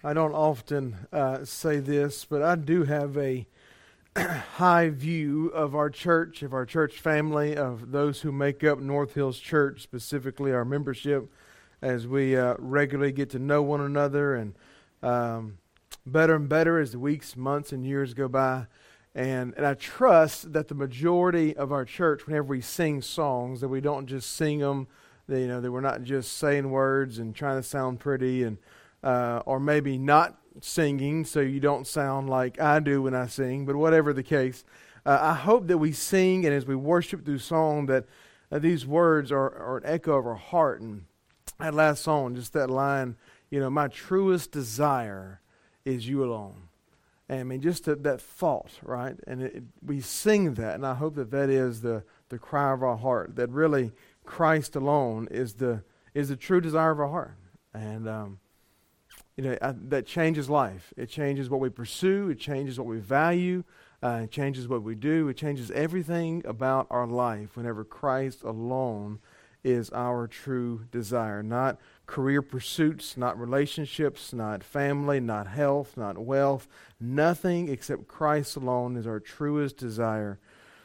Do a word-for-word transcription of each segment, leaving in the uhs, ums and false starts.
I don't often uh, say this, but I do have a high view of our church, of our church family, of those who make up North Hills Church, specifically our membership, as we uh, regularly get to know one another and um, better and better as the weeks, months, and years go by. And, and I trust that the majority of our church, whenever we sing songs, that we don't just sing them, that, you know, that we're not just saying words and trying to sound pretty, and uh, or maybe not singing so you don't sound like I do when I sing, but whatever the case, uh, I hope that we sing, and as we worship through song, that uh, these words are, are an echo of our heart. And that last song, just that line, you know, my truest desire is you alone. And I mean, just that, that thought, right? And it, it, we sing that, and I hope that that is the, the cry of our heart, that really Christ alone is the is the true desire of our heart. And, um, you know, I, that changes life. It changes what we pursue. It changes what we value. Uh, it changes what we do. It changes everything about our life whenever Christ alone is our true desire. Not career pursuits, not relationships, not family, not health, not wealth. Nothing except Christ alone is our truest desire.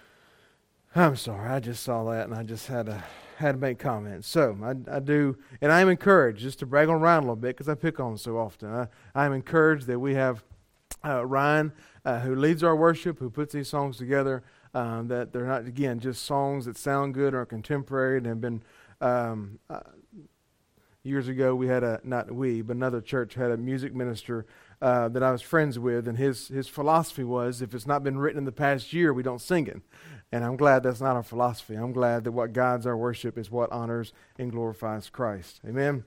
I'm sorry, I just saw that and I just had to had to make comments. So I, I do, and I am encouraged, just to brag on Ryan a little bit because I pick on him so often. I, I am encouraged that we have uh, Ryan uh, who leads our worship, who puts these songs together. Um, that they're not, again, just songs that sound good or are contemporary and have been. Um, uh, years ago, we had a not we, but another church had a music minister uh, that I was friends with, and his his philosophy was, if it's not been written in the past year, we don't sing it. And I'm glad that's not our philosophy. I'm glad that what guides our worship is what honors and glorifies Christ. Amen.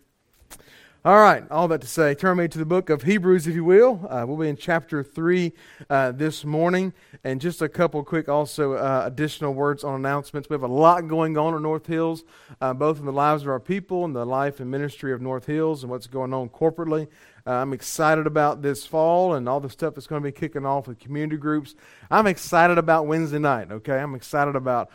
All right, all that to say, turn me to the book of Hebrews, if you will. Uh, we'll be in chapter three uh, this morning, and just a couple quick also uh, additional words on announcements. We have a lot going on at North Hills, uh, both in the lives of our people and the life and ministry of North Hills and what's going on corporately. Uh, I'm excited about this fall and all the stuff that's going to be kicking off with community groups. I'm excited about Wednesday night, okay? I'm excited about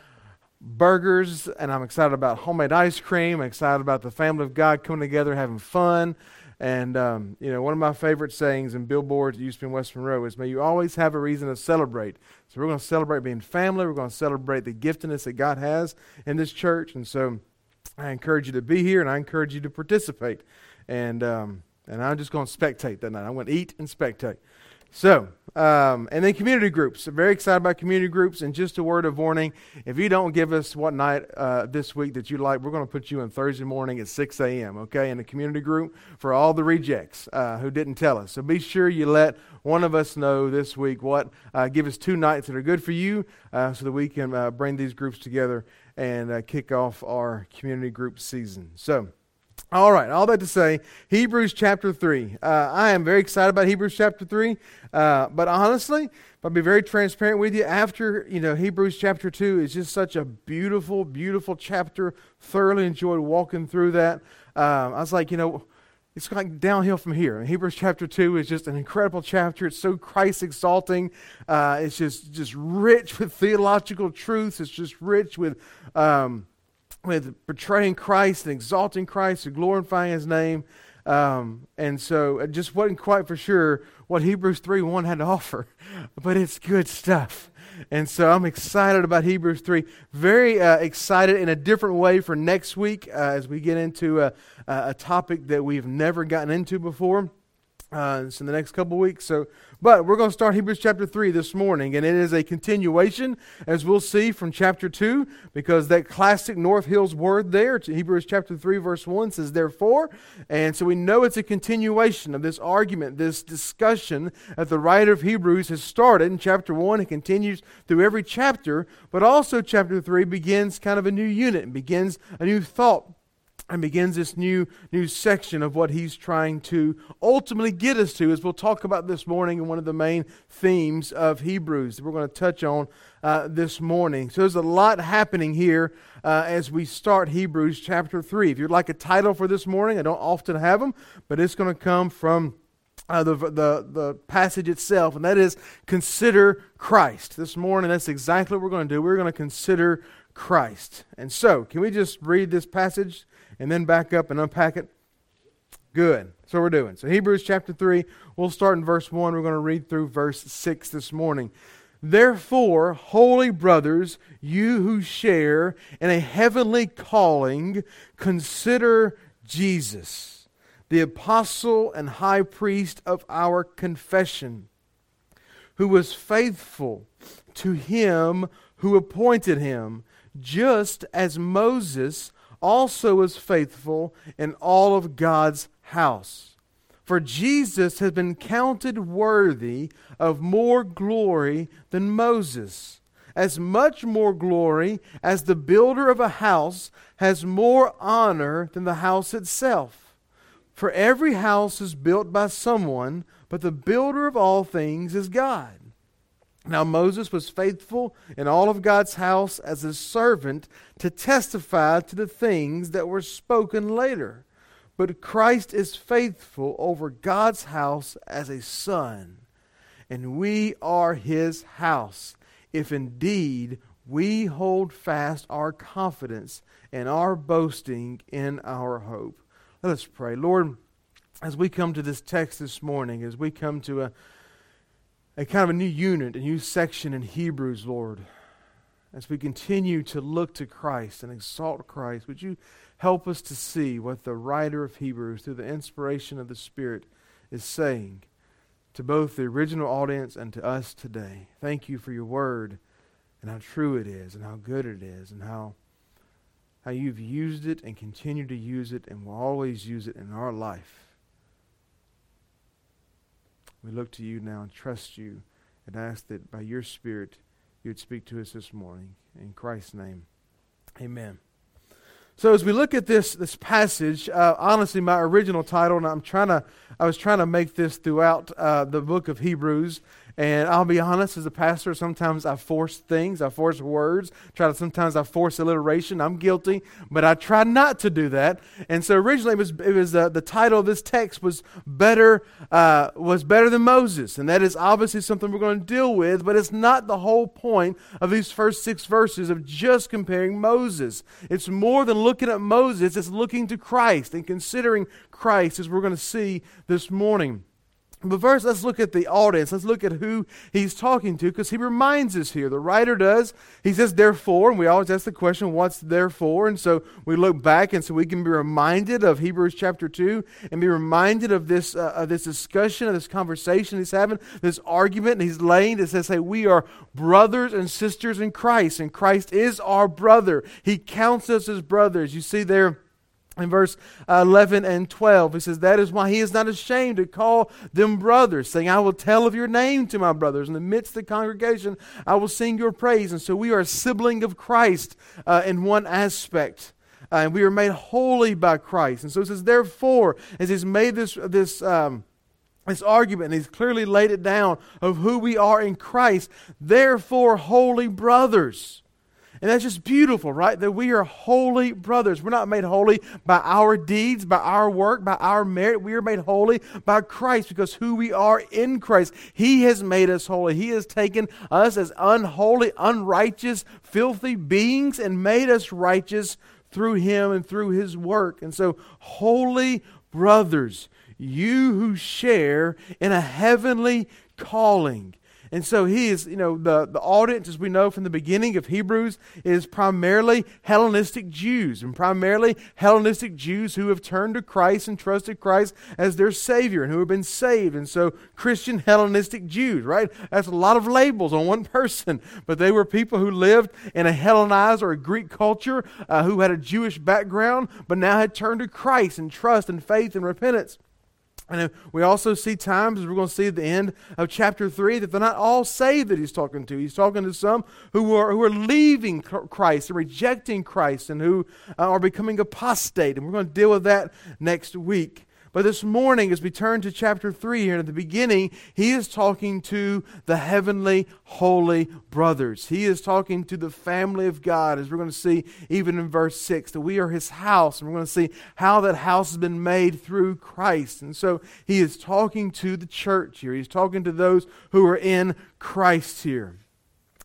burgers, and I'm excited about homemade ice cream. I'm excited about the family of God coming together, having fun. And, um, you know, one of my favorite sayings in billboards at U S P in West Monroe is, may you always have a reason to celebrate. So we're going to celebrate being family. We're going to celebrate the giftedness that God has in this church. And so I encourage you to be here, and I encourage you to participate. And, um, and I'm just going to spectate that night. I'm going to eat and spectate. So, um, and then community groups. I'm very excited about community groups. And just a word of warning, if you don't give us what night uh, this week that you like, we're going to put you in Thursday morning at six a.m., okay, in a community group for all the rejects uh, who didn't tell us. So be sure you let one of us know this week what, uh, give us two nights that are good for you uh, so that we can uh, bring these groups together and uh, kick off our community group season. So, all right, all that to say, Hebrews chapter three. Uh, I am very excited about Hebrews chapter three, uh, but honestly, I'll be very transparent with you, after, you know, Hebrews chapter two is just such a beautiful, beautiful chapter. Thoroughly enjoyed walking through that. Um, I was like, you know, it's like downhill from here. And Hebrews chapter two is just an incredible chapter. It's so Christ-exalting. Uh, it's just, just rich with theological truths. It's just rich with... Um, with portraying Christ and exalting Christ and glorifying His name. Um, and so it just wasn't quite for sure what Hebrews three one had to offer, but it's good stuff. And so I'm excited about Hebrews three. Very uh, excited in a different way for next week uh, as we get into a, a topic that we've never gotten into before. Uh, it's in the next couple weeks. So, but we're going to start Hebrews chapter three this morning, and it is a continuation, as we'll see, from chapter two, because that classic North Hills word there, to Hebrews chapter three, verse one, says therefore, and so we know it's a continuation of this argument, this discussion that the writer of Hebrews has started in chapter one. It continues through every chapter, but also chapter three begins kind of a new unit, and begins a new thought, and begins this new new section of what he's trying to ultimately get us to, as we'll talk about this morning in one of the main themes of Hebrews that we're going to touch on uh, this morning. So there's a lot happening here uh, as we start Hebrews chapter three. If you'd like a title for this morning, I don't often have them, but it's going to come from Uh, the, the the passage itself, and that is consider Christ. This morning, that's exactly what we're going to do. We're going to consider Christ. And so, can we just read this passage and then back up and unpack it? Good. So we're doing. So Hebrews chapter three, we'll start in verse one. We're going to read through verse six this morning. Therefore, holy brothers, you who share in a heavenly calling, consider Jesus, the apostle and high priest of our confession, who was faithful to him who appointed him, just as Moses also was faithful in all of God's house. For Jesus has been counted worthy of more glory than Moses, as much more glory as the builder of a house has more honor than the house itself. For every house is built by someone, but the builder of all things is God. Now Moses was faithful in all of God's house as a servant to testify to the things that were spoken later. But Christ is faithful over God's house as a son, and we are his house, if indeed we hold fast our confidence and our boasting in our hope. Let us pray. Lord, as we come to this text this morning, as we come to a, a kind of a new unit, a new section in Hebrews, Lord, as we continue to look to Christ and exalt Christ, would you help us to see what the writer of Hebrews, through the inspiration of the Spirit, is saying to both the original audience and to us today. Thank you for your word and how true it is and how good it is and how, how you've used it and continue to use it and will always use it in our life. We look to you now and trust you and ask that by your Spirit you would speak to us this morning. In Christ's name, amen. So as we look at this this passage, uh, honestly, my original title, and I'm trying to, I was trying to make this throughout uh, the book of Hebrews. And I'll be honest, as a pastor, sometimes I force things, I force words. Try to sometimes I force alliteration. I'm guilty, but I try not to do that. And so originally, it was it was uh, the title of this text was better uh, was better than Moses, and that is obviously something we're going to deal with. But it's not the whole point of these first six verses of just comparing Moses. It's more than looking at Moses. It's looking to Christ and considering Christ, as we're going to see this morning. But first, let's look at the audience. Let's look at who he's talking to, because he reminds us here. The writer does. He says, therefore, and we always ask the question, what's therefore? And so we look back, and so we can be reminded of Hebrews chapter two and be reminded of this uh, of this discussion, of this conversation he's having, this argument he's laying that says, hey, we are brothers and sisters in Christ, and Christ is our brother. He counts us as brothers. You see there, in verse eleven and twelve, he says, that is why he is not ashamed to call them brothers, saying, I will tell of your name to my brothers. In the midst of the congregation, I will sing your praise. And so we are a sibling of Christ uh, in one aspect. Uh, and we are made holy by Christ. And so it says, therefore, as he's made this, this, um, this argument, and he's clearly laid it down of who we are in Christ, therefore, holy brothers. And that's just beautiful, right? That we are holy brothers. We're not made holy by our deeds, by our work, by our merit. We are made holy by Christ, because who we are in Christ. He has made us holy. He has taken us as unholy, unrighteous, filthy beings and made us righteous through Him and through His work. And so, holy brothers, you who share in a heavenly calling. And so he is, you know, the, the audience, as we know from the beginning of Hebrews, is primarily Hellenistic Jews, and primarily Hellenistic Jews who have turned to Christ and trusted Christ as their Savior and who have been saved. And so Christian Hellenistic Jews, right? That's a lot of labels on one person, but they were people who lived in a Hellenized or a Greek culture, uh, who had a Jewish background, but now had turned to Christ in trust and faith and repentance. And we also see times, as we're going to see at the end of chapter three, that they're not all saved that he's talking to. He's talking to some who are who are leaving Christ and rejecting Christ and who uh, are becoming apostate. And we're going to deal with that next week. But this morning, as we turn to chapter three here at the beginning, he is talking to the heavenly, holy brothers. He is talking to the family of God, as we're going to see even in verse six, that we are His house, and we're going to see how that house has been made through Christ. And so he is talking to the church here. He's talking to those who are in Christ here.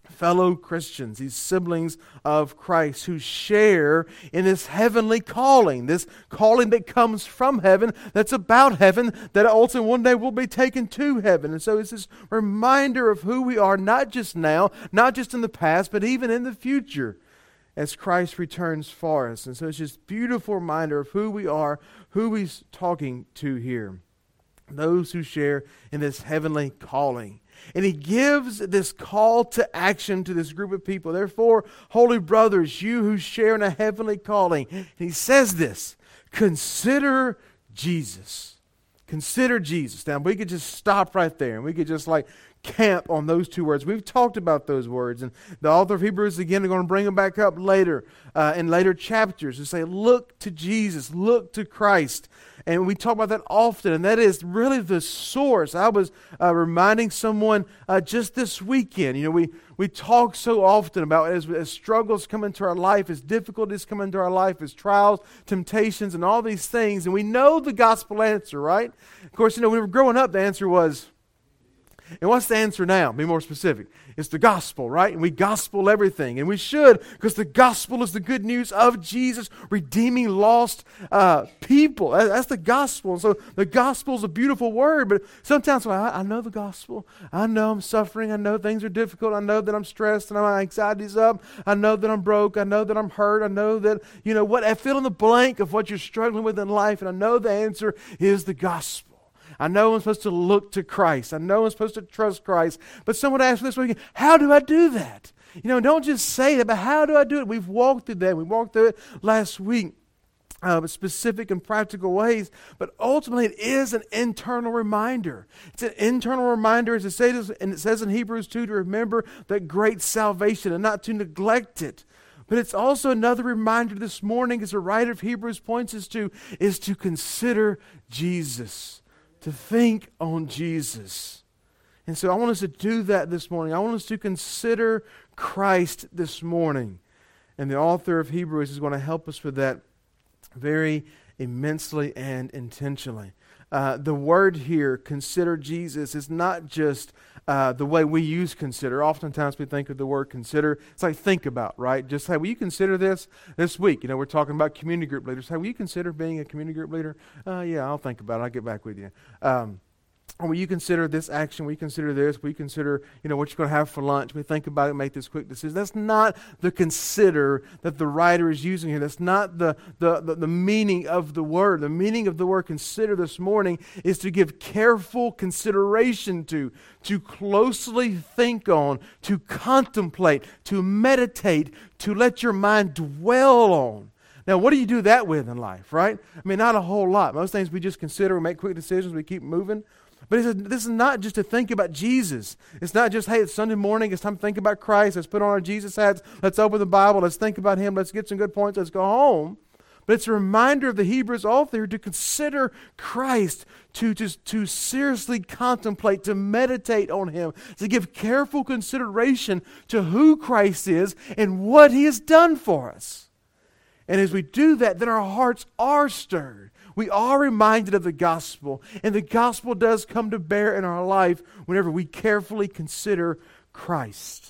fellow Christians, these siblings of Christ who share in this heavenly calling, this calling that comes from heaven, that's about heaven, that ultimately one day will be taken to heaven. And so it's this reminder of who we are, not just now, not just in the past, but even in the future as Christ returns for us. And so it's just a beautiful reminder of who we are, who he's talking to here. Those who share in this heavenly calling. And he gives this call to action to this group of people. Therefore, holy brothers, you who share in a heavenly calling. And he says this, consider Jesus. Consider Jesus. Now, we could just stop right there and we could just like camp on those two words. We've talked about those words, and the author of Hebrews again are going to bring them back up later uh, in later chapters to say, look to Jesus, look to Christ. And we talk about that often, and that is really the source. I was uh, reminding someone uh, just this weekend, you know, we, we talk so often about as, as struggles come into our life, as difficulties come into our life, as trials, temptations, and all these things, and we know the gospel answer, right? Of course, you know, when we were growing up, the answer was, and what's the answer now? Be more specific. It's the gospel, right? And we gospel everything. And we should, because the gospel is the good news of Jesus redeeming lost uh, people. That's the gospel. And so the gospel is a beautiful word, but sometimes well, I, I know the gospel. I know I'm suffering. I know things are difficult. I know that I'm stressed and my anxiety's up. I know that I'm broke. I know that I'm hurt. I know that, you know, what I fill in the blank of what you're struggling with in life. And I know the answer is the gospel. I know I'm supposed to look to Christ. I know I'm supposed to trust Christ. But someone asked me this weekend, how do I do that? You know, don't just say that, but how do I do it? We've walked through that. We walked through it last week, uh, specific and practical ways. But ultimately, it is an internal reminder. It's an internal reminder, as it says, and it says in Hebrews two, to remember that great salvation and not to neglect it. But it's also another reminder this morning, as the writer of Hebrews points us to, is to consider Jesus. To think on Jesus. And so I want us to do that this morning. I want us to consider Christ this morning. And the author of Hebrews is going to help us with that very immensely and intentionally. Uh, the word here, consider Jesus, is not just uh, the way we use consider. Oftentimes we think of the word consider. It's like think about, right? Just say, will you consider this this week? You know, we're talking about community group leaders. Hey, will you consider being a community group leader? Uh, yeah, I'll think about it. I'll get back with you. Um, Or will you consider this action? Will you consider this? Will you consider, you know, what you're going to have for lunch? Will you think about it, make this quick decision? That's not the consider that the writer is using here. That's not the, the, the, the meaning of the word. The meaning of the word consider this morning is to give careful consideration to, to closely think on, to contemplate, to meditate, to let your mind dwell on. Now, what do you do that with in life, right? I mean, not a whole lot. Most things we just consider, we make quick decisions, we keep moving. But he said, this is not just to think about Jesus. It's not just, hey, it's Sunday morning, it's time to think about Christ. Let's put on our Jesus hats. Let's open the Bible. Let's think about Him. Let's get some good points. Let's go home. But it's a reminder of the Hebrews author to consider Christ, to, to, to seriously contemplate, to meditate on Him, to give careful consideration to who Christ is and what He has done for us. And as we do that, then our hearts are stirred. We are reminded of the gospel, and the gospel does come to bear in our life whenever we carefully consider Christ.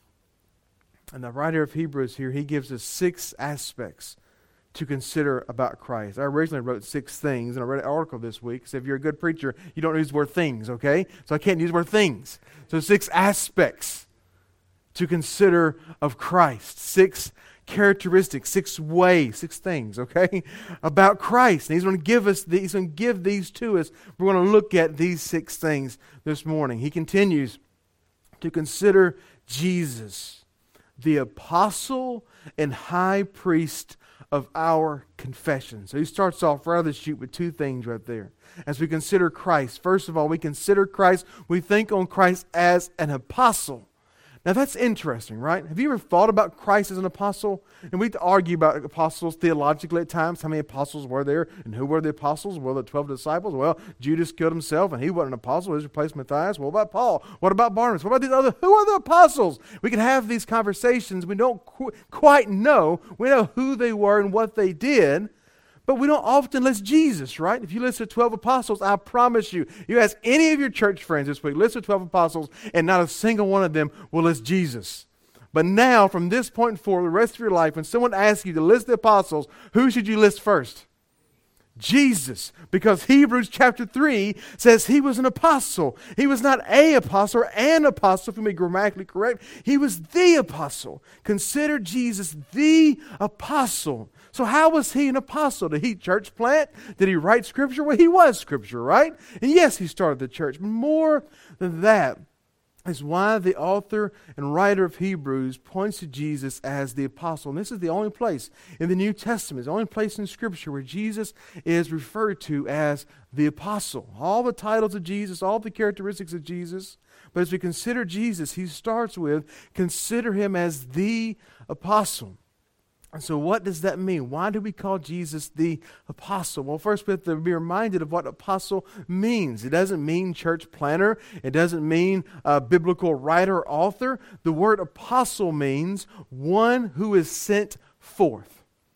And the writer of Hebrews here, he gives us six aspects to consider about Christ. I originally wrote six things, and I read an article this week. So if you're a good preacher, you don't use the word things, okay? So I can't use the word things. So six aspects to consider of Christ. Six characteristics, six ways, six things, okay, about Christ. And he's going to give us these, he's going to give these to us. We're going to look at these six things this morning. He continues to consider Jesus, the apostle and high priest of our confession. So he starts off right out of the chute with two things right there. As we consider Christ, first of all, we consider Christ, we think on Christ as an apostle. Now that's interesting, right? Have you ever thought about Christ as an apostle? And we argue about apostles theologically at times. How many apostles were there? And who were the apostles? Well, the twelve disciples. Well, Judas killed himself and he wasn't an apostle. He replaced Matthias. What about Paul? What about Barnabas? What about these other? Who are the apostles? We can have these conversations. We don't qu- quite know. We know who they were and what they did. But we don't often list Jesus, right? If you list the twelve apostles, I promise you, you ask any of your church friends this week, list the twelve apostles, and not a single one of them will list Jesus. But now, from this point forward, the rest of your life, when someone asks you to list the apostles, who should you list first? Jesus, because Hebrews chapter three says he was an apostle. He was not a apostle or an apostle, if you may be grammatically correct. He was the apostle. Consider Jesus the apostle. So how was he an apostle? Did he church plant? Did he write scripture? Well, he was scripture, right? And yes, he started the church. But more than that is why the author and writer of Hebrews points to Jesus as the apostle. And this is the only place in the New Testament, the only place in Scripture where Jesus is referred to as the apostle. All the titles of Jesus, all the characteristics of Jesus. But as we consider Jesus, he starts with, consider him as the apostle. And so what does that mean? Why do we call Jesus the apostle? Well, first we have to be reminded of what apostle means. It doesn't mean church planner. It doesn't mean uh, biblical writer or author. The word apostle means one who is sent forth.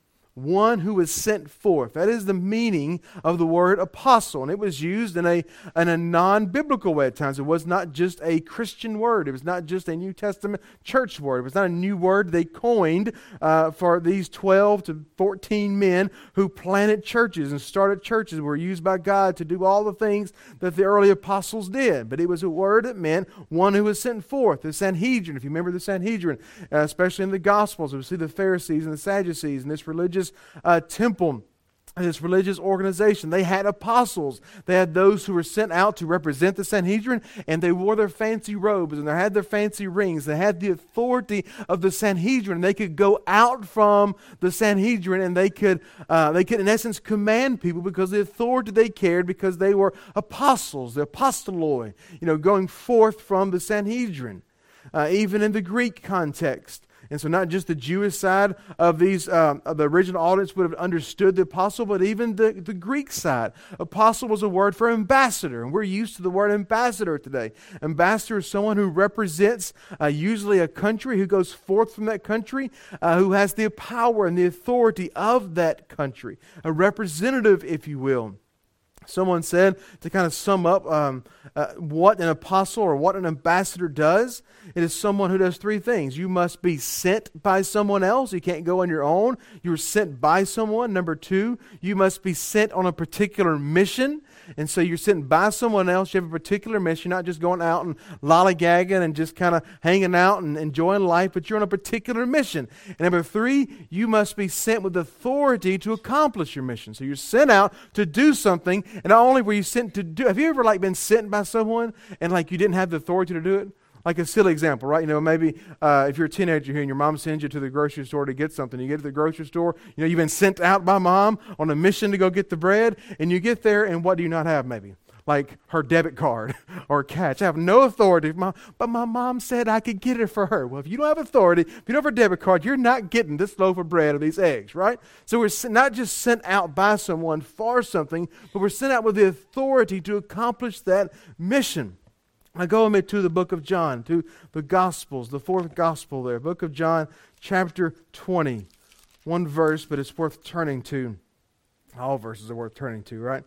One who is sent forth. That is the meaning of the word apostle. And it was used in a, in a non-biblical way at times. It was not just a Christian word. It was not just a New Testament church word. It was not a new word they coined uh, for these twelve to fourteen men who planted churches and started churches, were used by God to do all the things that the early apostles did. But it was a word that meant one who was sent forth. The Sanhedrin, if you remember the Sanhedrin, uh, especially in the Gospels, we see the Pharisees and the Sadducees and this religious Uh, temple, this religious organization. They had apostles. They had those who were sent out to represent the Sanhedrin, and they wore their fancy robes and they had their fancy rings. They had the authority of the Sanhedrin. They could go out from the Sanhedrin and they could, uh, they could in essence command people because of the authority they carried, because they were apostles, the apostoloi, you know, going forth from the Sanhedrin. Uh, even in the Greek context. And so not just the Jewish side of these, um, of the original audience would have understood the apostle, but even the, the Greek side. Apostle was a word for ambassador, and we're used to the word ambassador today. Ambassador is someone who represents uh, usually a country, who goes forth from that country, uh, who has the power and the authority of that country. A representative, if you will. Someone said, to kind of sum up um, uh, what an apostle or what an ambassador does, it is someone who does three things. You must be sent by someone else. You can't go on your own. You're sent by someone. Number two, you must be sent on a particular mission. And so you're sent by someone else. You have a particular mission. You're not just going out and lollygagging and just kind of hanging out and enjoying life, but you're on a particular mission. And number three, you must be sent with authority to accomplish your mission. So you're sent out to do something, and not only were you sent to do, have you ever like been sent by someone and like you didn't have the authority to do it? Like a silly example, right? You know, maybe uh, if you're a teenager here and your mom sends you to the grocery store to get something, you get to the grocery store, you know, you've been sent out by mom on a mission to go get the bread, and you get there, and what do you not have maybe? Like her debit card or cash. I have no authority, mom, but my mom said I could get it for her. Well, if you don't have authority, if you don't have a debit card, you're not getting this loaf of bread or these eggs, right? So we're not just sent out by someone for something, but we're sent out with the authority to accomplish that mission. I go with me to the book of John, to the Gospels, the fourth Gospel there. Book of John, chapter twenty. One verse, but it's worth turning to. All verses are worth turning to, right?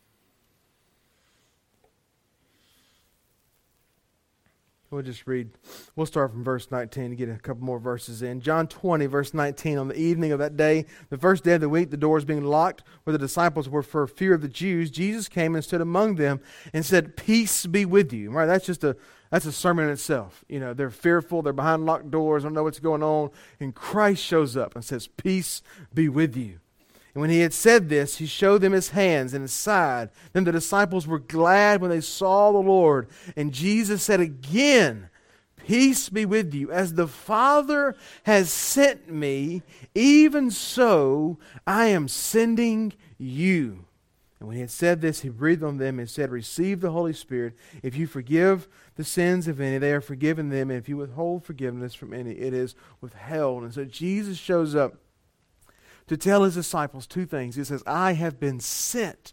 We'll just read. We'll start from verse nineteen to get a couple more verses in. John twenty, verse nineteen. On the evening of that day, the first day of the week, the doors being locked where the disciples were for fear of the Jews, Jesus came and stood among them and said, "Peace be with you." Right? That's just a that's a sermon in itself. You know, they're fearful. They're behind locked doors. Don't know what's going on. And Christ shows up and says, "Peace be with you." And when he had said this, he showed them his hands and his side. Then the disciples were glad when they saw the Lord. And Jesus said again, "Peace be with you. As the Father has sent me, even so I am sending you." And when he had said this, he breathed on them and said, "Receive the Holy Spirit. If you forgive the sins of any, they are forgiven them. And if you withhold forgiveness from any, it is withheld." And so Jesus shows up to tell his disciples two things. He says, "I have been sent.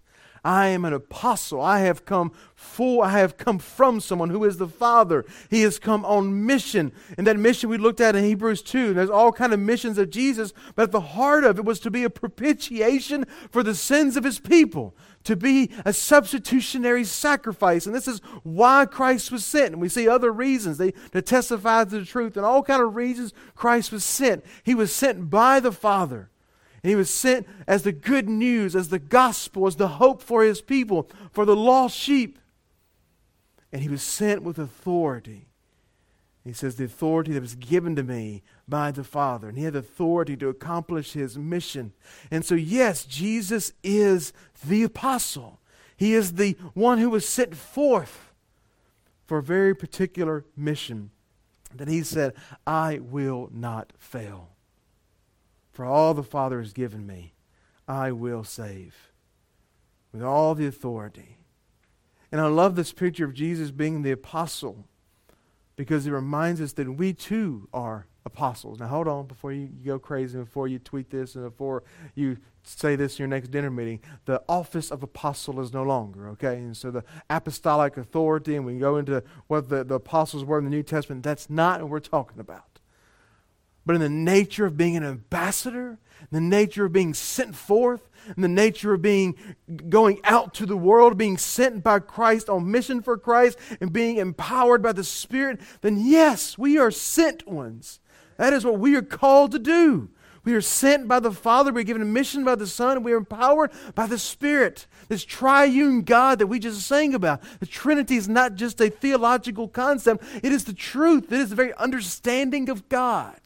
I am an apostle. I have come for, I have come from someone who is the Father. He has come on mission. And that mission we looked at in Hebrews two. There's all kind of missions of Jesus, but at the heart of it was to be a propitiation for the sins of His people, to be a substitutionary sacrifice. And this is why Christ was sent. And we see other reasons they, to testify to the truth, and all kind of reasons Christ was sent. He was sent by the Father. And He was sent as the good news, as the gospel, as the hope for His people, for the lost sheep. And He was sent with authority. He says, the authority that was given to me by the Father. And He had authority to accomplish His mission. And so, yes, Jesus is the apostle. He is the one who was sent forth for a very particular mission that He said, I will not fail. For all the Father has given me, I will save with all the authority. And I love this picture of Jesus being the apostle because it reminds us that we too are apostles. Now hold on before you go crazy, before you tweet this, and before you say this in your next dinner meeting. The office of apostle is no longer, okay? And so the apostolic authority, and we can go into what the, the apostles were in the New Testament, that's not what we're talking about. But in the nature of being an ambassador, in the nature of being sent forth, in the nature of being going out to the world, being sent by Christ on mission for Christ, and being empowered by the Spirit, then yes, we are sent ones. That is what we are called to do. We are sent by the Father, we are given a mission by the Son, and we are empowered by the Spirit. This triune God that we just sang about. The Trinity is not just a theological concept, it is the truth. It is the very understanding of God.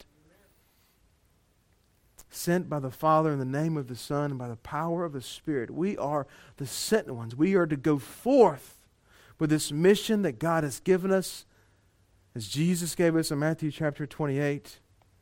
Sent by the Father in the name of the Son and by the power of the Spirit. We are the sent ones. We are to go forth with this mission that God has given us, as Jesus gave us in Matthew chapter twenty-eight,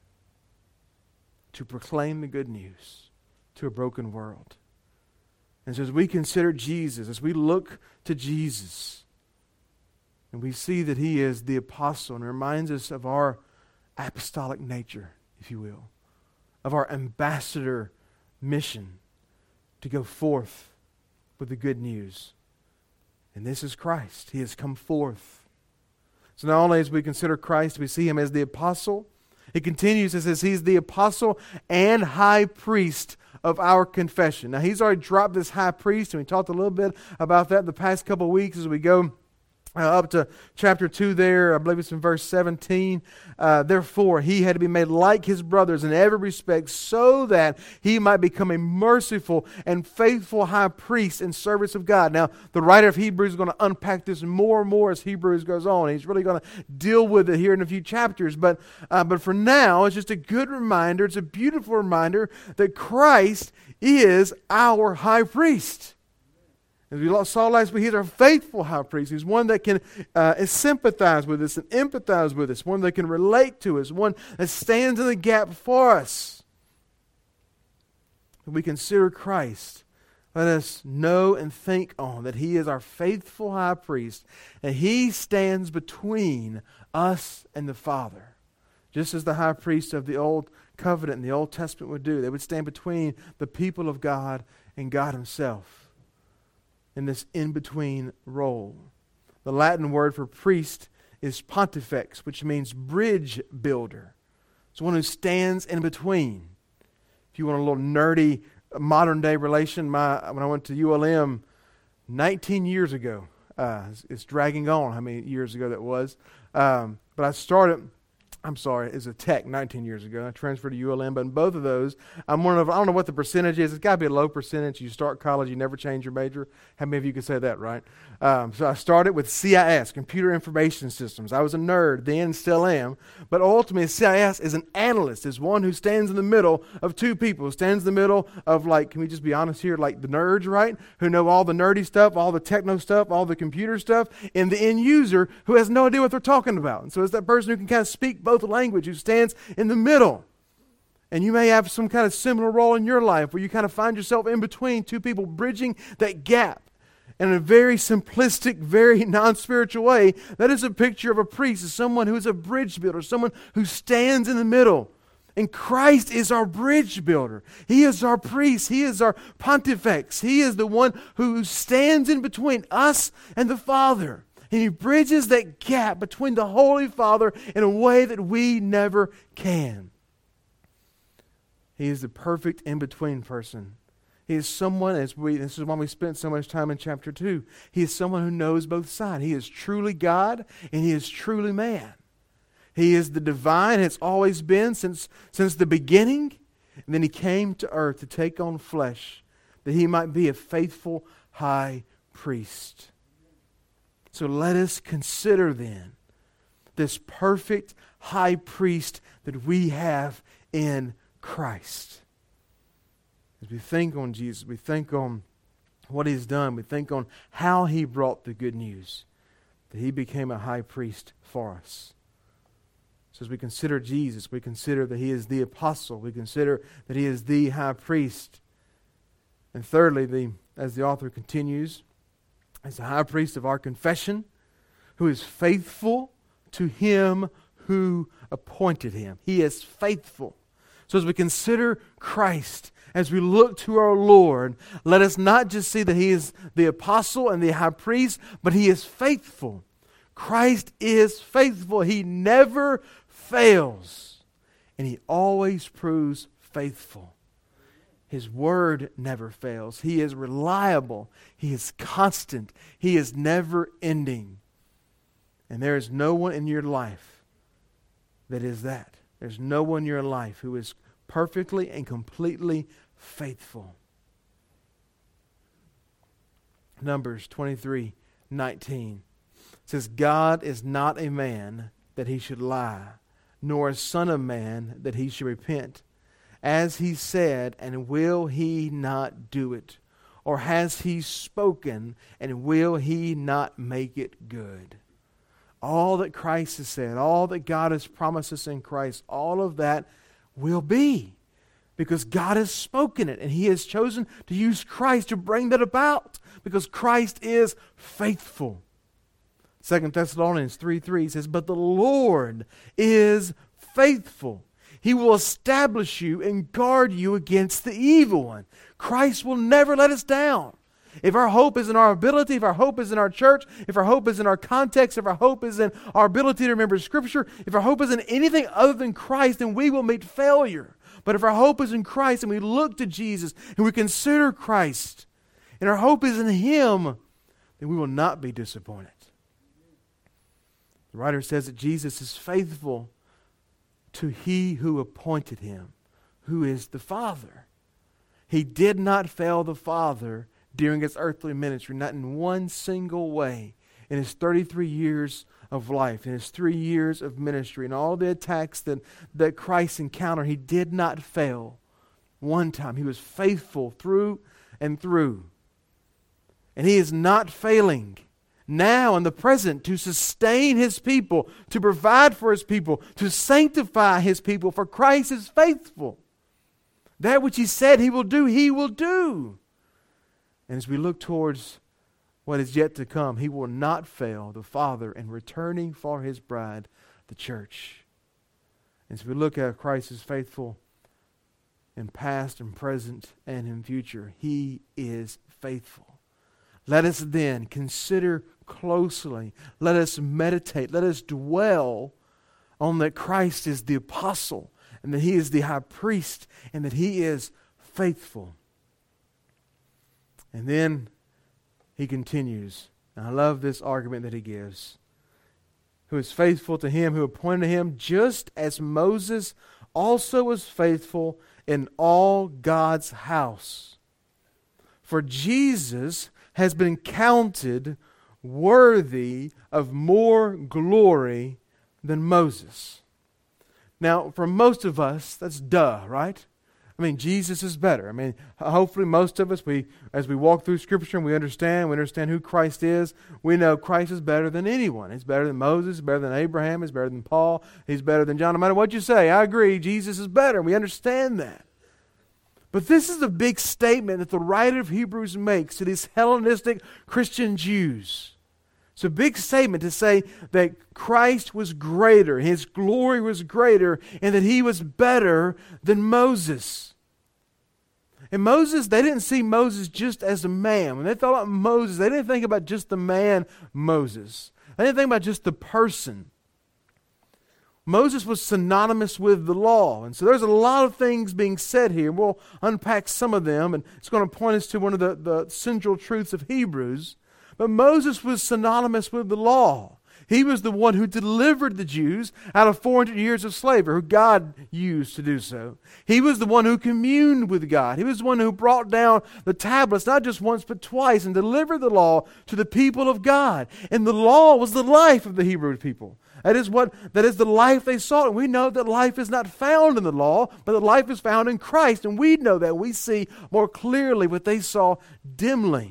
to proclaim the good news to a broken world. And so as we consider Jesus, as we look to Jesus, and we see that He is the apostle, and it reminds us of our apostolic nature, if you will, of our ambassador mission to go forth with the good news. And this is Christ. He has come forth. So not only as we consider Christ, we see Him as the apostle. It continues, it says He's the apostle and high priest of our confession. Now He's already dropped this high priest, and we talked a little bit about that the past couple of weeks as we go Uh, up to chapter two there, I believe it's in verse seventeen. Uh, Therefore, He had to be made like His brothers in every respect, so that He might become a merciful and faithful high priest in service of God. Now, the writer of Hebrews is going to unpack this more and more as Hebrews goes on. He's really going to deal with it here in a few chapters. But, uh, but for now, it's just a good reminder, it's a beautiful reminder that Christ is our high priest. As we saw last week, He's our faithful high priest. He's one that can uh, sympathize with us and empathize with us, one that can relate to us, one that stands in the gap for us. If we consider Christ, let us know and think on that He is our faithful high priest, and He stands between us and the Father. Just as the high priest of the Old Covenant in the Old Testament would do. They would stand between the people of God and God Himself in this in-between role. The Latin word for priest is pontifex, which means bridge builder. It's one who stands in between. If you want a little nerdy modern day relation, my when I went to U L M nineteen years ago, uh, it's, it's dragging on how many years ago that was, um, but I started I'm sorry, as a tech nineteen years ago. I transferred to U L M, but in both of those, I'm one of, I don't know what the percentage is. It's got to be a low percentage. You start college, you never change your major. How many of you can say that, right? Um, so I started with C I S, Computer Information Systems. I was a nerd then and still am, but ultimately C I S is an analyst, is one who stands in the middle of two people, who stands in the middle of, like, can we just be honest here, like the nerds, right? Who know all the nerdy stuff, all the techno stuff, all the computer stuff, and the end user who has no idea what they're talking about. And so it's that person who can kind of speak both language, who stands in the middle. And you may have some kind of similar role in your life where you kind of find yourself in between two people, bridging that gap. And in a very simplistic, very non-spiritual way, that is a picture of a priest, as someone who is a bridge builder, someone who stands in the middle And Christ is our bridge builder. He is our priest. He is our pontifex. He is the one who stands in between us and the Father. And He bridges that gap between the Holy Father in a way that we never can. He is the perfect in-between person. He is someone, as we, this is why we spent so much time in chapter two. He is someone who knows both sides. He is truly God and He is truly man. He is the divine, has always been since, since the beginning. And then He came to earth to take on flesh that He might be a faithful high priest. So let us consider then this perfect high priest that we have in Christ. As we think on Jesus, we think on what He's done, we think on how He brought the good news, that He became a high priest for us. So as we consider Jesus, we consider that He is the apostle, we consider that He is the high priest. And thirdly, the, as the author continues, as the high priest of our confession, who is faithful to Him who appointed Him. He is faithful. So as we consider Christ, as we look to our Lord, let us not just see that He is the apostle and the high priest, but He is faithful. Christ is faithful. He never fails. And He always proves faithful. His word never fails. He is reliable. He is constant. He is never ending. And there is no one in your life that is that. There's no one in your life who is perfectly and completely faithful. Numbers twenty-three nineteen says, God is not a man that He should lie, nor a son of man that He should repent. As He said, and will He not do it? Or has He spoken, and will He not make it good? All that Christ has said, all that God has promised us in Christ, all of that will be. Because God has spoken it, and He has chosen to use Christ to bring that about. Because Christ is faithful. Second Thessalonians three three says, but the Lord is faithful. He will establish you and guard you against the evil one. Christ will never let us down. If our hope is in our ability, if our hope is in our church, if our hope is in our context, if our hope is in our ability to remember Scripture, if our hope is in anything other than Christ, then we will meet failure. But if our hope is in Christ and we look to Jesus and we consider Christ and our hope is in Him, then we will not be disappointed. The writer says that Jesus is faithful to He who appointed Him, who is the Father. He did not fail the Father during His earthly ministry, not in one single way. In His thirty-three years of life, in His three years of ministry, and all the attacks that, that Christ encountered, He did not fail one time. He was faithful through and through. And He is not failing now in the present to sustain His people, to provide for His people, to sanctify His people, for Christ is faithful. That which He said He will do, He will do. And as we look towards what is yet to come, He will not fail the Father in returning for His bride, the church. As we look at Christ as faithful in past and present and in future, He is faithful. Let us then consider closely, let us meditate, let us dwell on that Christ is the apostle and that He is the high priest and that He is faithful. And then he continues. And I love this argument that he gives. Who is faithful to Him who appointed him, just as Moses also was faithful in all God's house. For Jesus has been counted worthy of more glory than Moses. Now, for most of us, that's duh, right? I mean, Jesus is better. I mean, hopefully most of us, we as we walk through Scripture and we understand, we understand who Christ is, we know Christ is better than anyone. He's better than Moses, He's better than Abraham, He's better than Paul, He's better than John. No matter what you say, I agree, Jesus is better. We understand that. But this is a big statement that the writer of Hebrews makes to these Hellenistic Christian Jews. It's a big statement to say that Christ was greater, His glory was greater, and that He was better than Moses. And Moses, they didn't see Moses just as a man. When they thought about Moses, they didn't think about just the man Moses. They didn't think about just the person. Moses was synonymous with the law. And so there's a lot of things being said here. We'll unpack some of them, and it's going to point us to one of the, the central truths of Hebrews. But Moses was synonymous with the law. He was the one who delivered the Jews out of four hundred years of slavery, who God used to do so. He was the one who communed with God. He was the one who brought down the tablets, not just once but twice, and delivered the law to the people of God. And the law was the life of the Hebrew people. That is what that is the life they sought. And we know that life is not found in the law, but that life is found in Christ. And we know that. We see more clearly what they saw dimly.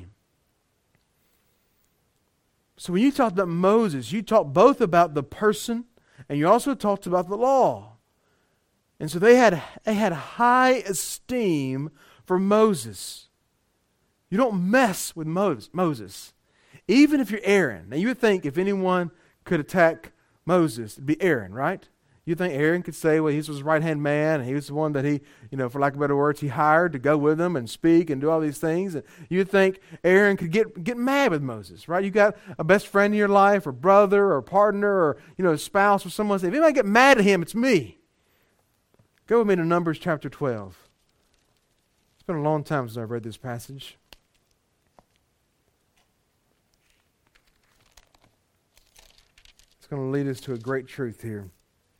So when you talked about Moses, you talked both about the person and you also talked about the law. And so they had they had high esteem for Moses. You don't mess with Moses. Moses. Even if you're Aaron. Now you would think if anyone could attack Moses, it'd be Aaron, right? You think Aaron could say, well, he was his right-hand man, and he was the one that he, you know, for lack of better words, he hired to go with him and speak and do all these things. And you'd think Aaron could get, get mad with Moses, right? You got a best friend in your life, or brother, or partner, or, you know, a spouse, or someone. Say, if anybody get mad at him, it's me. Go with me to Numbers chapter twelve. It's been a long time since I've read this passage. It's going to lead us to a great truth here.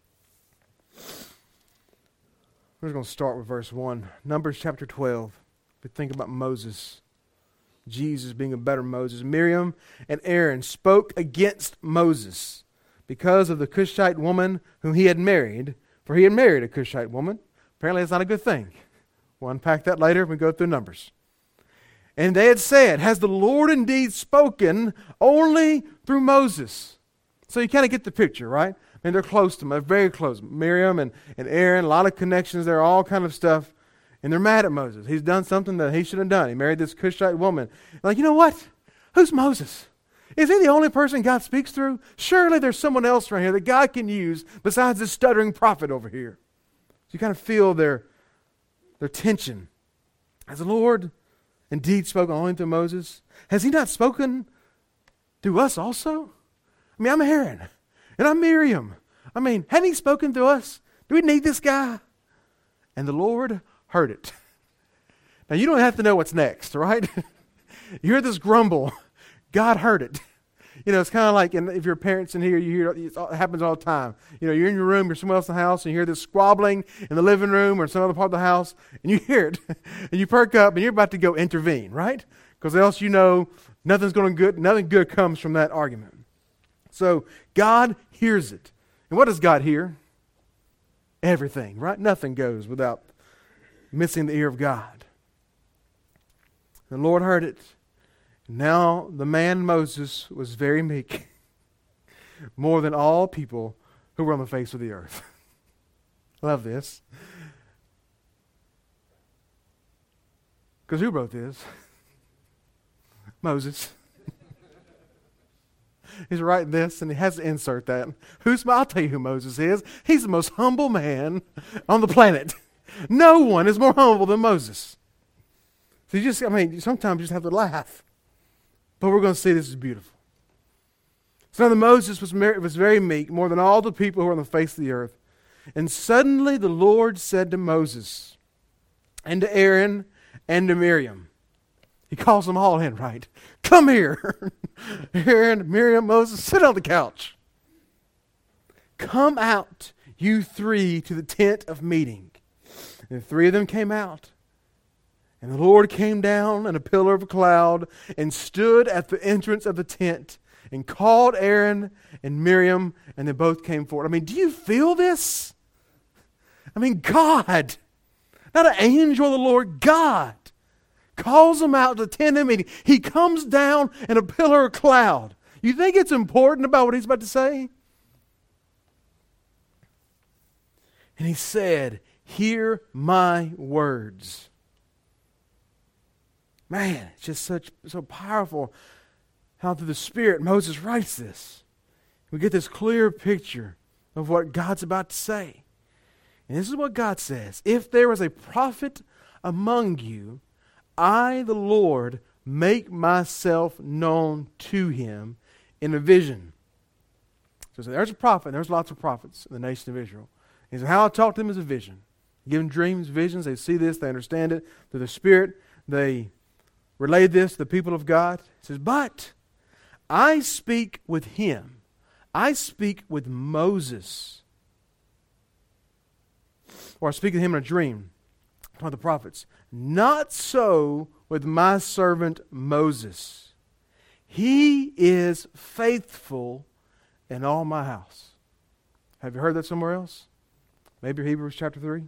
We're going to start with verse one. Numbers chapter twelve. We think about Moses. Jesus being a better Moses. Miriam and Aaron spoke against Moses because of the Cushite woman whom he had married, for he had married a Cushite woman. Apparently that's not a good thing. We'll unpack that later when we go through Numbers. And they had said, has the Lord indeed spoken only through Moses? So you kind of get the picture, right? I mean, they're close to him. They're very close. Miriam and, and Aaron, a lot of connections there, all kind of stuff. And they're mad at Moses. He's done something that he should have done. He married this Cushite woman. Like, you know what? Who's Moses? Is he the only person God speaks through? Surely there's someone else right here that God can use besides this stuttering prophet over here. So you kind of feel their, their tension. Has the Lord indeed spoken only to Moses? Has he not spoken to us also? I mean, I'm Aaron. And I'm Miriam. I mean, hadn't he spoken to us? Do we need this guy? And the Lord heard it. Now, you don't have to know what's next, right? You hear this grumble. God heard it. You know, it's kind of like in, if you're parents in here, you hear it happens all the time. You know, you're in your room, you're somewhere else in the house, and you hear this squabbling in the living room or some other part of the house, and you hear it, and you perk up, and you're about to go intervene, right? Because else you know nothing's going to good, nothing good comes from that argument. So God hears it. And what does God hear? Everything, right? Nothing goes without missing the ear of God. The Lord heard it. Now the man Moses was very meek, more than all people who were on the face of the earth. Love this. Because who wrote this? Moses. He's writing this, and he has to insert that. Who's? I'll tell you who Moses is. He's the most humble man on the planet. No one is more humble than Moses. So you just, I mean, sometimes you just have to laugh. But we're going to see this is beautiful. So now the Moses was, was very meek, more than all the people who are on the face of the earth. And suddenly the Lord said to Moses, and to Aaron, and to Miriam. He calls them all in, right? Come here. Aaron, Miriam, Moses, sit on the couch. Come out, you three, to the tent of meeting. And the three of them came out. And the Lord came down in a pillar of a cloud and stood at the entrance of the tent and called Aaron and Miriam, and they both came forward. I mean, do you feel this? I mean, God, not an angel of the Lord, God, calls them out to the tent of meeting. He comes down in a pillar of cloud. You think it's important about what he's about to say? And he said, hear my words. Man, it's just such so powerful. how through the Spirit Moses writes this. We get this clear picture of what God's about to say. And this is what God says. If there is a prophet among you, I, the Lord, make myself known to him in a vision. So, so there's a prophet. There's lots of prophets in the nation of Israel. He said, how I talk to them is a vision. Give them dreams, visions. They see this. They understand it. Through the Spirit, they relay this to the people of God. He says, but I speak with him. I speak with Moses. Or I speak with him in a dream. One of the prophets. Not so with my servant Moses. He is faithful in all my house. Have you heard that somewhere else? Maybe Hebrews chapter three.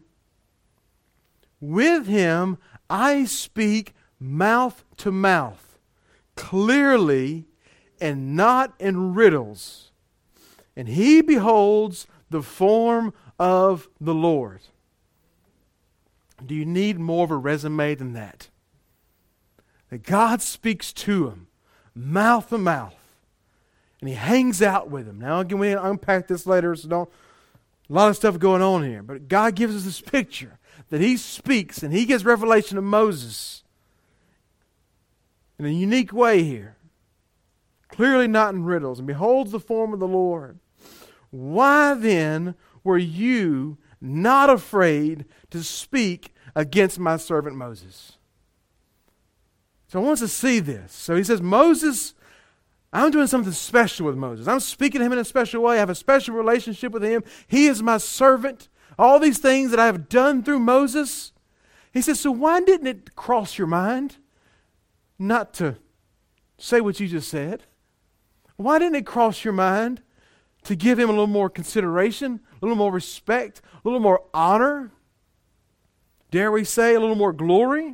With him I speak mouth to mouth, clearly and not in riddles. And he beholds the form of the Lord. Do you need more of a resume than that? That God speaks to him, mouth to mouth. And he hangs out with him. Now, again, we unpack this later, so don't, a lot of stuff going on here. But God gives us this picture that he speaks and he gives revelation to Moses in a unique way here. Clearly not in riddles. And beholds the form of the Lord. Why then were you not afraid to speak against my servant Moses? So I want us to see this. So he says, Moses, I'm doing something special with Moses. I'm speaking to him in a special way. I have a special relationship with him. He is my servant. All these things that I have done through Moses. He says, so why didn't it cross your mind not to say what you just said? Why didn't it cross your mind to give him a little more consideration, a little more respect, a little more honor? Dare we say a little more glory?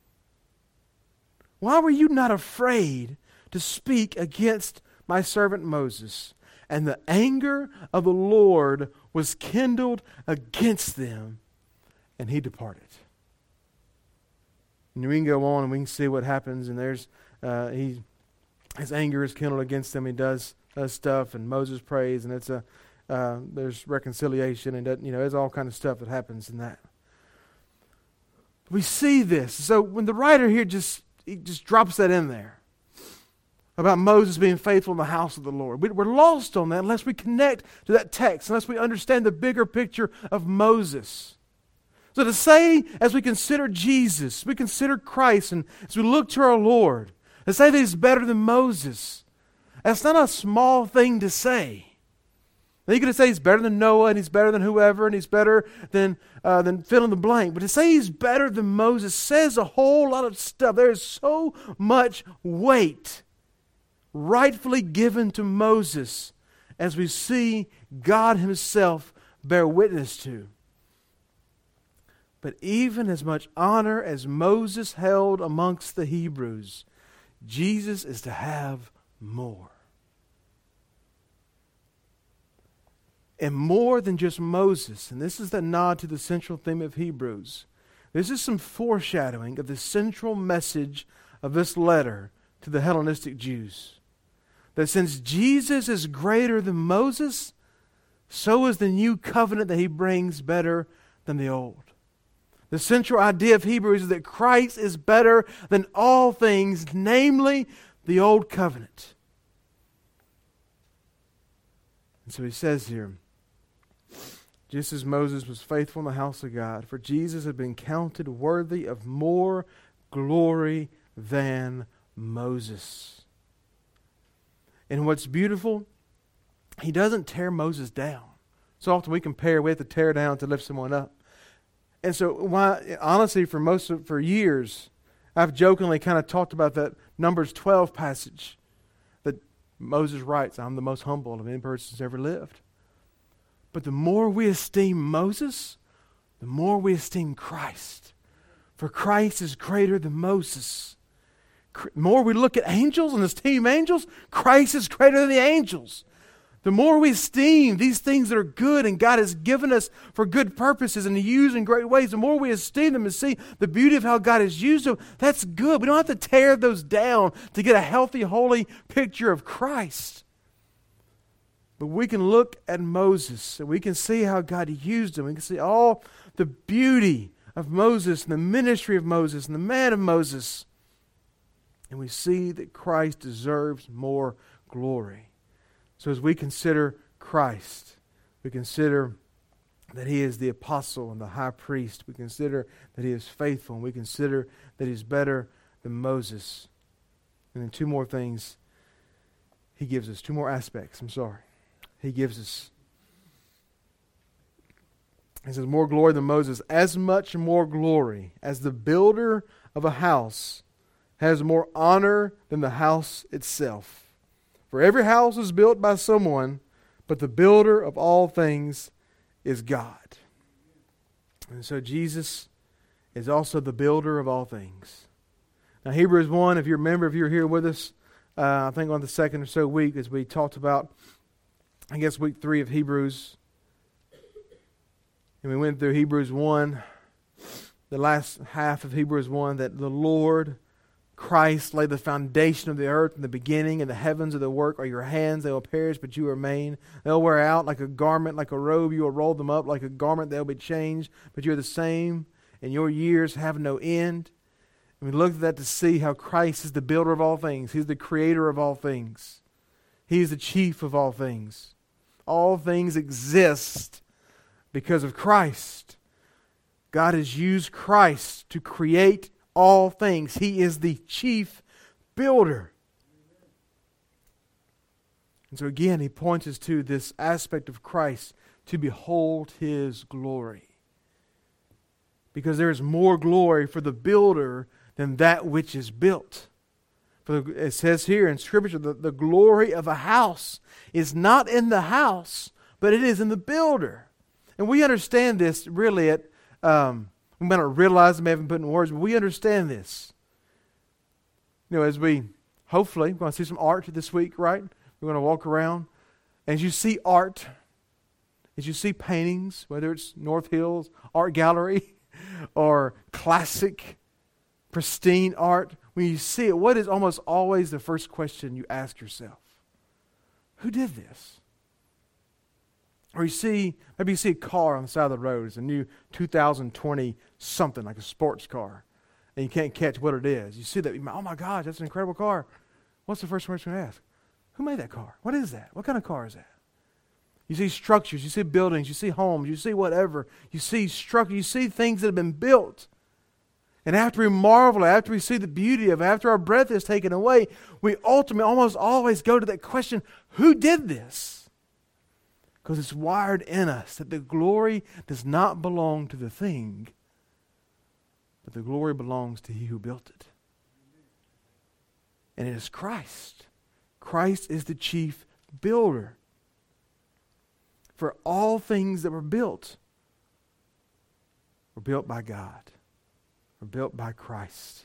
Why were you not afraid to speak against my servant Moses? And the anger of the Lord was kindled against them, and he departed. And we can go on and we can see what happens, and there's uh, he his anger is kindled against them. He does does stuff, and Moses prays, and it's a uh, there's reconciliation, and you know there's all kind of stuff that happens in that. We see this. So when the writer here just he just drops that in there about Moses being faithful in the house of the Lord, we, we're lost on that unless we connect to that text, unless we understand the bigger picture of Moses. So to say, as we consider Jesus, we consider Christ, and as we look to our Lord, to say that he's better than Moses, that's not a small thing to say. Now you could say he's better than Noah, and he's better than whoever, and he's better than uh, than fill in the blank. But to say he's better than Moses says a whole lot of stuff. There is so much weight rightfully given to Moses, as we see God himself bear witness to. But even as much honor as Moses held amongst the Hebrews, Jesus is to have more. And more than just Moses. And this is the nod to the central theme of Hebrews. This is some foreshadowing of the central message of this letter to the Hellenistic Jews. That since Jesus is greater than Moses, so is the new covenant that he brings better than the old. The central idea of Hebrews is that Christ is better than all things, namely the old covenant. And so he says here, just as Moses was faithful in the house of God, for Jesus had been counted worthy of more glory than Moses. And what's beautiful, he doesn't tear Moses down. So often we compare, we have to tear down to lift someone up. And so, why, honestly, for most of, for years, I've jokingly kind of talked about that Numbers twelve passage that Moses writes, I'm the most humble of any person who's ever lived. But the more we esteem Moses, the more we esteem Christ. For Christ is greater than Moses. The more we look at angels and esteem angels, Christ is greater than the angels. The more we esteem these things that are good and God has given us for good purposes and to use in great ways, the more we esteem them and see the beauty of how God has used them, that's good. We don't have to tear those down to get a healthy, holy picture of Christ. But we can look at Moses and we can see how God used him. We can see all the beauty of Moses and the ministry of Moses and the man of Moses. And we see that Christ deserves more glory. So as we consider Christ, we consider that He is the apostle and the high priest. We consider that He is faithful, and we consider that He is better than Moses. And then two more things He gives us, two more aspects, I'm sorry. He gives us, He says, more glory than Moses, as much more glory as the builder of a house has more honor than the house itself. For every house is built by someone, but the builder of all things is God. And so Jesus is also the builder of all things. Now Hebrews one, if you remember, if you're here with us, uh, I think on the second or so week, as we talked about, I guess week three of Hebrews, and we went through Hebrews one, the last half of Hebrews one, that the Lord Christ laid the foundation of the earth in the beginning, and the heavens of the work are your hands. They will perish, but you remain. They'll wear out like a garment, like a robe. You will roll them up like a garment. They'll be changed, but you're the same, and your years have no end. And we looked at that to see how Christ is the builder of all things. He's the creator of all things. He is the chief of all things. All things exist because of Christ. God has used Christ to create all things. He is the chief builder. And so again, he points us to this aspect of Christ, to behold His glory. Because there is more glory for the builder than that which is built. For the, it says here in Scripture, that the glory of a house is not in the house, but it is in the builder. And we understand this really at um, we might not realize, we haven't put in words, but we understand this. You know, as we, hopefully, we're going to see some art this week, right? We're going to walk around. As you see art, as you see paintings, whether it's North Hills Art Gallery or classic, pristine art, when you see it, what is almost always the first question you ask yourself? Who did this? Or you see, maybe you see a car on the side of the road. It's a new two thousand twenty something, like a sports car. And you can't catch what it is. You see that, you, oh my gosh, that's an incredible car. What's the first question you ask? Who made that car? What is that? What kind of car is that? You see structures, you see buildings, you see homes, you see whatever. You see structure, you see things that have been built. And after we marvel, after we see the beauty of it, after our breath is taken away, we ultimately almost always go to that question, who did this? Because it's wired in us that the glory does not belong to the thing, but the glory belongs to He who built it. And it is Christ. Christ is the chief builder. For all things that were built were built by God, were built by Christ.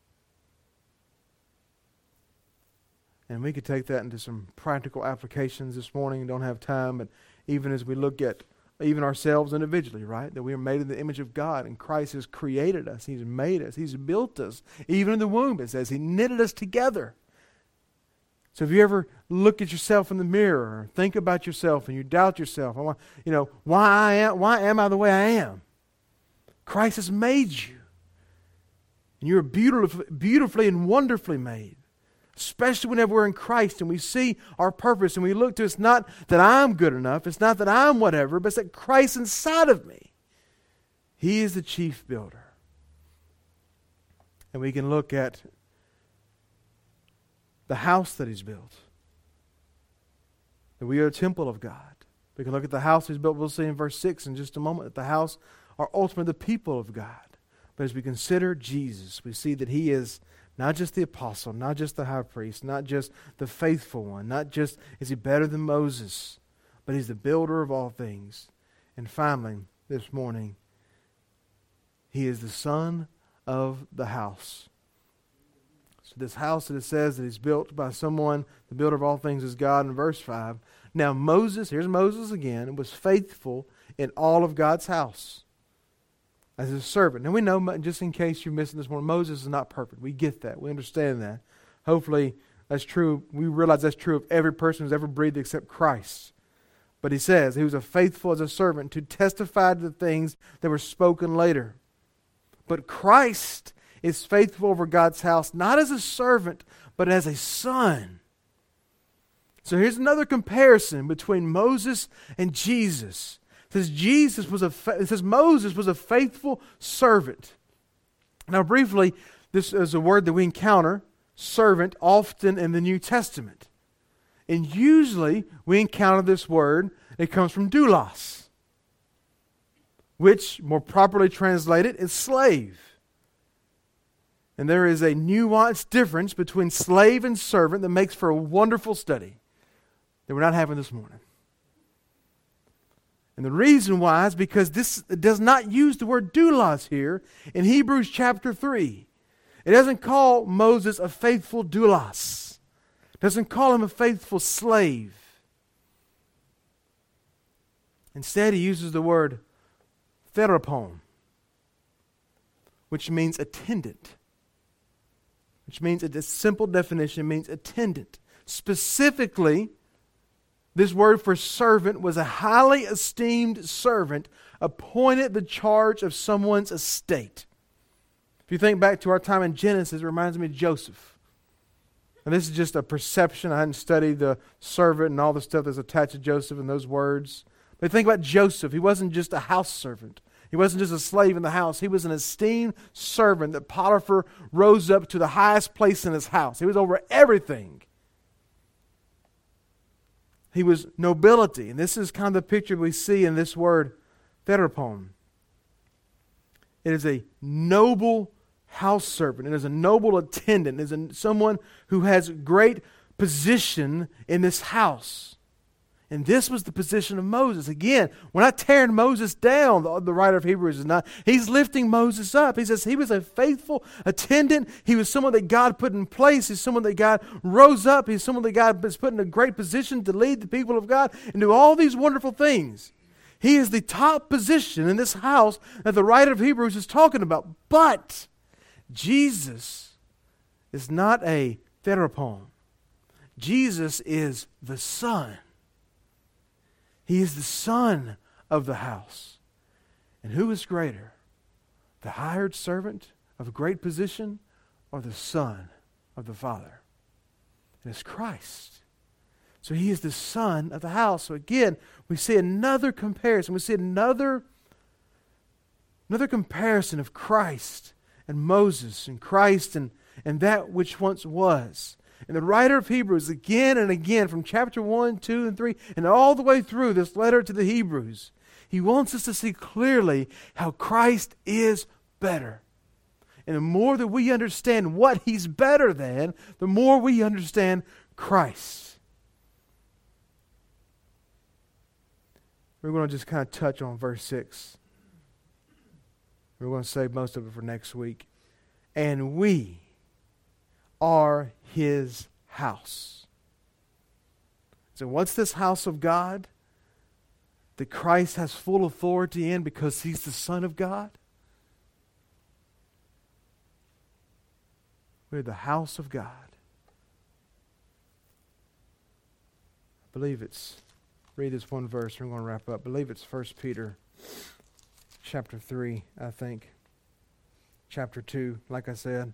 And we could take that into some practical applications this morning. Don't have time, but even as we look at even ourselves individually, right? That we are made in the image of God, and Christ has created us. He's made us. He's built us. Even in the womb, it says He knitted us together. So if you ever look at yourself in the mirror, or think about yourself, and you doubt yourself, you know, why I am, why am I the way I am? Christ has made you. And you're beautifully, beautifully and wonderfully made. Especially whenever we're in Christ and we see our purpose and we look to, it's not that I'm good enough, it's not that I'm whatever, but it's that Christ inside of me. He is the chief builder. And we can look at the house that He's built. That we are a temple of God. We can look at the house He's built. We'll see in verse six in just a moment that the house are ultimately the people of God. But as we consider Jesus, we see that He is not just the apostle, not just the high priest, not just the faithful one, not just is He better than Moses, but He's the builder of all things. And finally, this morning, He is the son of the house. So this house that it says that is built by someone, the builder of all things is God in verse five. Now Moses, here's Moses again, was faithful in all of God's house as a servant. And we know, just in case you're missing this morning, Moses is not perfect. We get that. We understand that. Hopefully that's true. We realize that's true of every person who's ever breathed except Christ. But he says he was a faithful as a servant to testify to the things that were spoken later. But Christ is faithful over God's house, not as a servant, but as a son. So here's another comparison between Moses and Jesus. It says Jesus was a fa- it says Moses was a faithful servant. Now briefly, this is a word that we encounter, servant, often in the New Testament. And usually we encounter this word, it comes from doulos, which more properly translated is slave. And there is a nuanced difference between slave and servant that makes for a wonderful study that we're not having this morning. And the reason why is because this does not use the word doulos here in Hebrews chapter three. It doesn't call Moses a faithful doulos. It doesn't call him a faithful slave. Instead, he uses the word therapon, which means attendant. Which means, a simple definition means attendant. Specifically, this word for servant was a highly esteemed servant appointed the charge of someone's estate. If you think back to our time in Genesis, it reminds me of Joseph. And this is just a perception. I hadn't studied the servant and all the stuff that's attached to Joseph and those words. But think about Joseph. He wasn't just a house servant. He wasn't just a slave in the house. He was an esteemed servant that Potiphar rose up to the highest place in his house. He was over everything. He was nobility. And this is kind of the picture we see in this word, therapon. It is a noble house servant. It is a noble attendant. It is a, someone who has great position in this house. And this was the position of Moses. Again, we're not tearing Moses down, the, the writer of Hebrews is not. He's lifting Moses up. He says he was a faithful attendant. He was someone that God put in place. He's someone that God rose up. He's someone that God has put in a great position to lead the people of God and do all these wonderful things. He is the top position in this house that the writer of Hebrews is talking about. But Jesus is not a therapon. Jesus is the Son. He is the son of the house. And who is greater? The hired servant of great position or the son of the Father? It is Christ. So he is the son of the house. So again, we see another comparison. We see another, another comparison of Christ and Moses and Christ and, and that which once was. And the writer of Hebrews, again and again, from chapter one, two, and three, and all the way through this letter to the Hebrews, he wants us to see clearly how Christ is better. And the more that we understand what he's better than, the more we understand Christ. We're going to just kind of touch on verse six. We're going to save most of it for next week. And we are his house. So what's this house of God that Christ has full authority in because he's the Son of God? We're the house of God. I believe it's, read this one verse, we're going to wrap up. I believe it's First Peter chapter three, I think. Chapter two, like I said.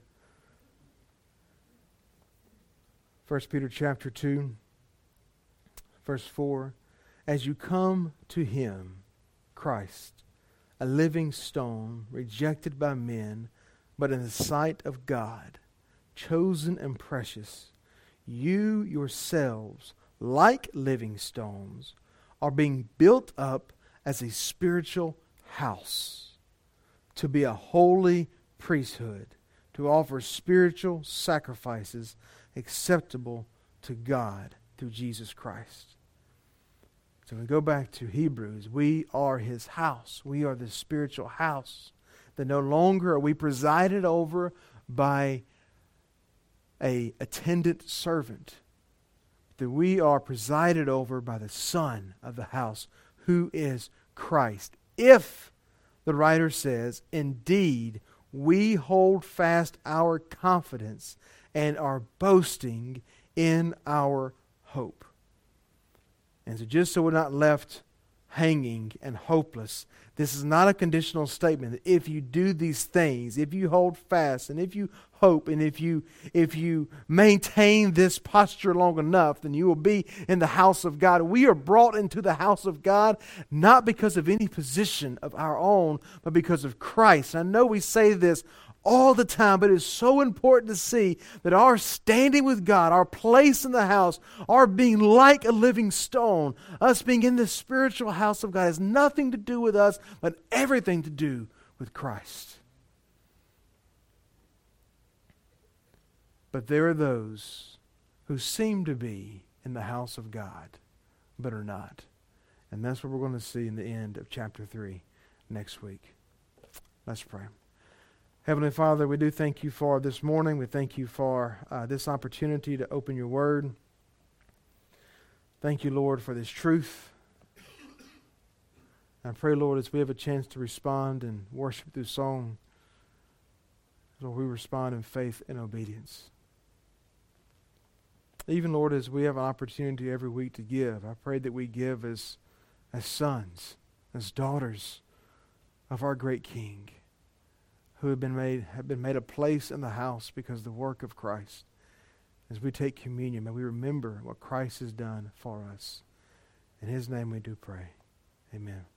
First Peter chapter two, verse four. As you come to him, Christ, a living stone, rejected by men, but in the sight of God, chosen and precious, you yourselves, like living stones, are being built up as a spiritual house, to be a holy priesthood, to offer spiritual sacrifices acceptable to God through Jesus Christ. So we go back to Hebrews. We are his house. We are the spiritual house. That no longer are we presided over by a attendant servant, that we are presided over by the Son of the house, who is Christ. If, the writer says, indeed we hold fast our confidence and are boasting in our hope. And so just so we're not left hanging and hopeless, this is not a conditional statement that if you do these things, if you hold fast and if you hope and if you if you maintain this posture long enough, then you will be in the house of God. We are brought into the house of God not because of any position of our own, but because of Christ. I know we say this all the time, but it's so important to see that our standing with God, our place in the house, our being like a living stone, us being in the spiritual house of God has nothing to do with us, but everything to do with Christ. But there are those who seem to be in the house of God, but are not. And that's what we're going to see in the end of chapter three next week. Let's pray. Heavenly Father, we do thank you for this morning. We thank you for uh, this opportunity to open your word. Thank you, Lord, for this truth. I pray, Lord, as we have a chance to respond and worship through song, Lord, we respond in faith and obedience. Even, Lord, as we have an opportunity every week to give, I pray that we give as, as sons, as daughters of our great King, who have been made have been made a place in the house because of the work of Christ. As we take communion, may we remember what Christ has done for us. In His name we do pray. Amen.